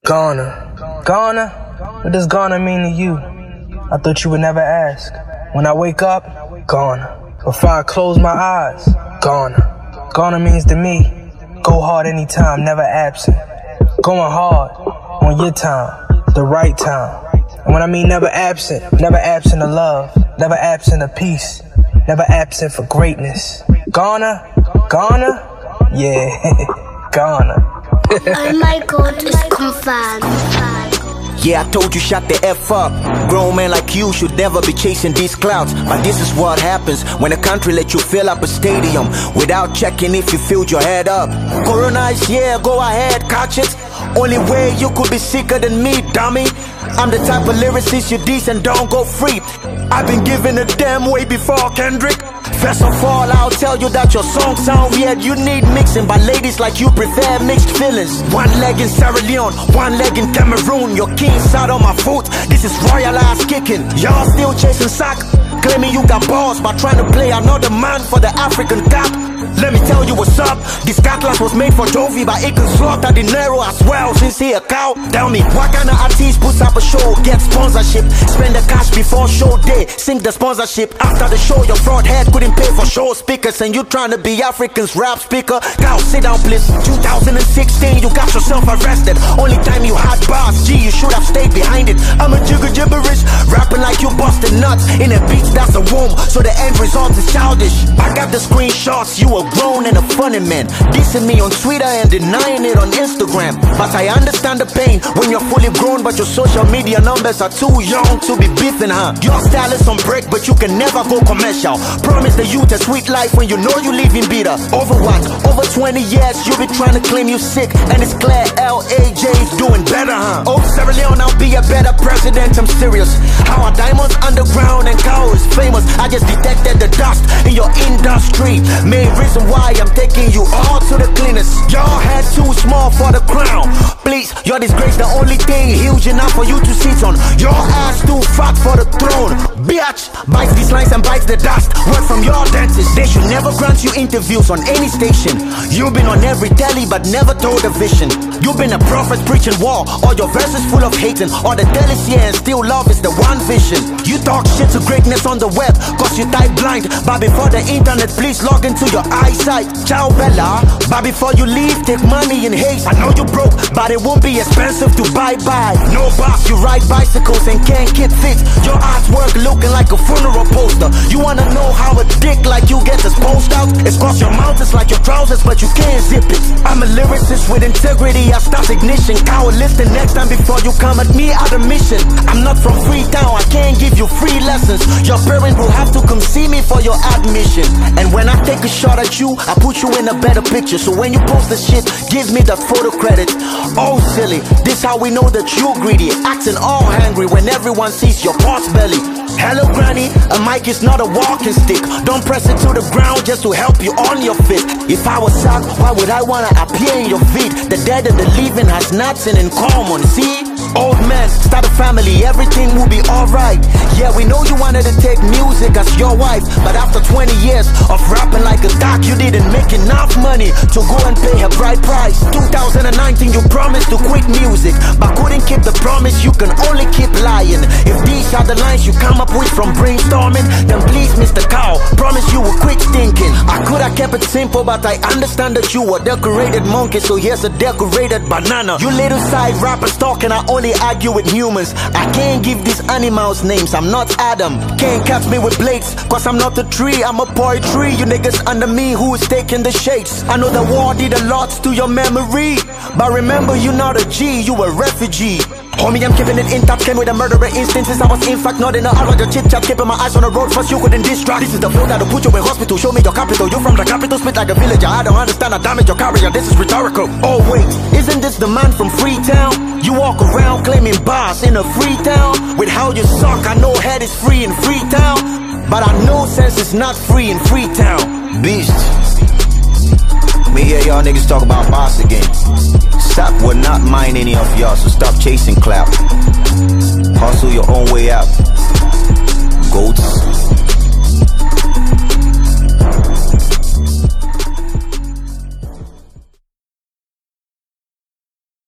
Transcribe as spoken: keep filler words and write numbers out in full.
Ghana. Ghana? What does Ghana mean to you? I thought you would never ask. When I wake up, Ghana. Before I close my eyes, Ghana. Ghana means to me, go hard anytime, never absent. Going hard, on your time, the right time. And when I mean never absent, never absent of love, never absent of peace, never absent for greatness. Ghana? Ghana? Yeah, Ghana. Oh my God, it's confirmed. Yeah, I told you shut the F up. Grown men like you should never be chasing these clouds. But this is what happens when a country let you fill up a stadium without checking if you filled your head up. Corona is here, go ahead, catch it. Only way you could be sicker than me, dummy. I'm the type of lyricist you decent, don't go free. I've been giving a damn way before Kendrick. First of all, I'll tell you that your song sound weird. You need mixing, but ladies like you prefer mixed feelings. One leg in Sierra Leone, one leg in Cameroon. Your king sat on my foot, this is royal ass kicking. Y'all still chasing sack, claiming you got balls, but trying to play another man for the African Cup. Let me tell you what's up. This cutlass was made for Jovi, but it can slaughter De Niro as well, since he a cow. Tell me, what kind of artist puts up a show, get sponsorship, spend the cash before show day, sink the sponsorship after the show? Your fraud head couldn't pay for show speakers, and you trying to be African's rap speaker. Now sit down please. two thousand sixteen, you got yourself arrested. Only time you had bars, G, you should have stayed behind it. I'm a jigger gibberish, rapping like you busted nuts in a beat that's a womb, so the end result is childish. I got the screenshots, you a grown and a funny man, dissing me on Twitter and denying it on Instagram. But I understand the pain when you're fully grown, but your social media numbers are too young to be beefing, huh? Your style is on break, but you can never go commercial. Promise the youth a sweet life when you know you live in bitter. Over what? Over twenty years you be trying to claim you sick, and it's clear L A J's doing better, huh? Oh, Sierra Leone, I'll be a better president, I'm serious. How are diamonds underground and cow is famous? I just detected the dust in your industry. Main reason why I'm taking you all to the cleanest. Your head too small for the crown. Please, your disgrace the only thing huge enough for you to sit on. Your ass too fat for the throne. Bitch, bites these lines and bites the dust. Word from your dentist, they should never grant you interviews on any station. You've been on every telly but never told a vision. You've been a prophet preaching war, all your verses full of hating. All the telly's here and still love is the one vision. You talk shit to greatness on the web, cause you type blind. But before the internet, please log into your eyesight. Ciao Bella, but before you leave, take money in haste. I know you broke, but it won't be expensive to buy buy. No boss, you ride bicycles and can't keep fit. Your artwork looking like a funeral poster. You wanna know how a dick like you gets exposed out? It's cause your mouth is like your trousers, but you can't zip it. I'm a lyricist with integrity, I start ignition. Coward, listen next time before you come at me out of mission. I'm not from Freetown, I can't give you free lessons. Your parents will have to come see me for your admission. And when I take a shot at you, I put you in a better picture. So when you post the shit, give me that photo credit. Oh silly, this how we know that you greedy, acting all hungry when everyone sees your pot belly. Hello granny, a mic is not a walking stick. Don't press it to the ground just to help you on your feet. If I was sad, why would I wanna appear in your vid? The dead and the living has nothing in common, see? Old man, start a family, everything will be alright. Yeah, we know you wanted to take music as your wife, but after twenty years of rapping like a doc, you didn't make enough money to go and pay her bride price. two thousand nineteen, you promised to quit music, but couldn't keep the promise, you can only keep lying. If these are the lines you come up with from brainstorming, then please Mister Cow, promise you will quit thinking. I could have kept it simple, but I understand that you a decorated monkey, so here's a decorated banana. You little side rappers talking, I only argue with humans. I can't give these animals names, I'm not Adam. Can't catch me with blades, cause I'm not a tree, I'm a poetry. You niggas under me who is taking the shades. I know the war did a lot to your memory, but remember you're not a G, you a refugee. Homie, I'm keeping it intact, came with a murderer instances. I was in fact not in a hurry, your chit chat, keeping my eyes on the road. First you couldn't distract. This is the flow that'll put you in hospital. Show me your capital, you from the capital, spit like a villager. I don't understand, I damage your career, this is rhetorical. Oh wait, isn't this the man from Freetown? You walk around claiming bars in a free town. With how you suck, I know head is free in Freetown, but I know sense is not free in Freetown. Beast, me hear y'all niggas talk about boss again. Stop will not mind any of y'all, so stop chasing clout. Hustle your own way out. Goats.